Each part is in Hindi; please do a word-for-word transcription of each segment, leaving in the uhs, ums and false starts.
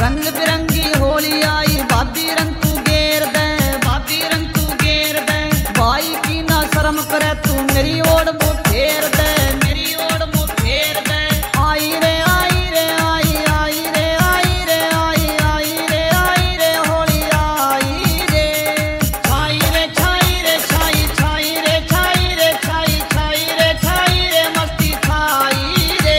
रंग बिरंगी होली आई भाभी रंग तू गेर दे, भाभी रंग तू गेर दे। भाई की ना शर्म करे तू मेरी ओर मुंह फेर दे, मेरी ओर मुंह फेर दे। आई रे आई रे आई आई रे आई रे आई आई रे आई रे होली आई रे। छाई रे छाई रे छाई छाई रे छाई रे छाई छाई रे छाई रे मस्ती छाई रे।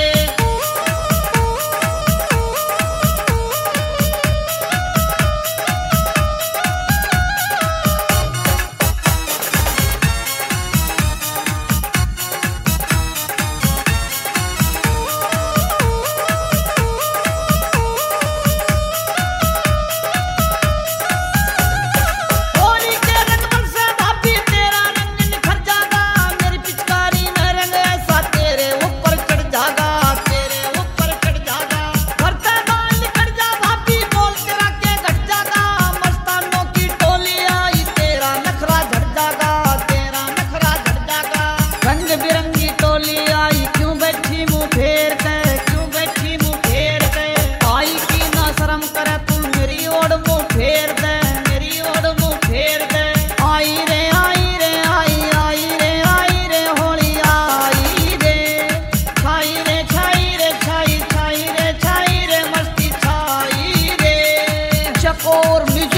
होली के रंगमन से भाभी तेरा रंग निखर जागा, मेरी पिचकारी में रंग ऐसा तेरे ऊपर चढ़ जागा, तेरे ऊपर चढ़ जागा। भरते बाल निकल जा भाभी बोल तेरा के घट जागा, मस्तानों की टोली आई तेरा नखरा झड़ जागा, तेरा नखरा झड़ जागा। रंग बिरंगी टोली आई क्यों बैठी मुंह फेर के, क्यों बैठी मुंह फेर के। आई की ना शर्म करे तू मेरी ओर मुंह फेर दे, मेरी ओर मुंह फेर दे। आई रे आई रे आई आई रे आई रे होली आई रे। छाई रे छाई रे छाई छाई रे छाई रे मस्ती छाई रे। चकोर म्यूजिक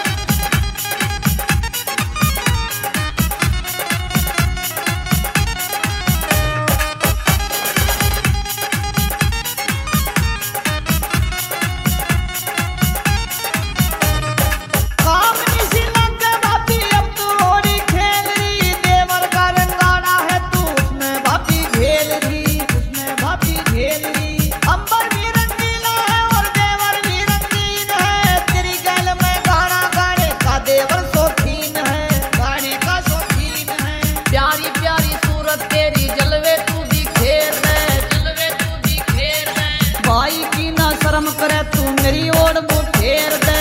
कामनी सी लगे भाभी अब तू होली खेल रही, देवर का रंगाड़ा है तू उसमें भाभी खेल रही, उसमें भाभी खेल रही। अंबर भी रंगीला है और देवर भी रंगीन है, तेरी गल में गाना गाने का देवर शौकीन है, गाने का शौकीन है। प्यारी प्यारी सूरत तेरी जलवे तू भी खेल दे, जलवे तू भी खेल दे। भाई की ना शर्म करे तू मेरी ओर मुंह फेर दे,